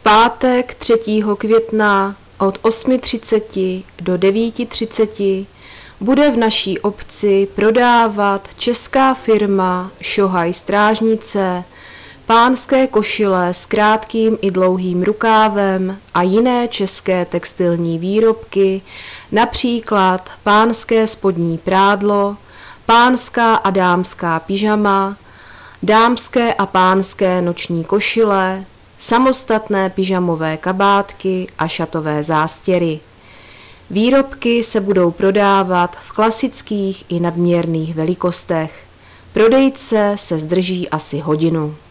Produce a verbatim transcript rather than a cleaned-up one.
pátek třetího května od osmi třicet do devíti třicet bude v naší obci prodávat česká firma Šohaj Strážnice pánské košile s krátkým i dlouhým rukávem a jiné české textilní výrobky, například pánské spodní prádlo, pánská a dámská pyžama, dámské a pánské noční košile, samostatné pyžamové kabátky a šatové zástěry. Výrobky se budou prodávat v klasických i nadměrných velikostech. Prodejce se zdrží asi hodinu.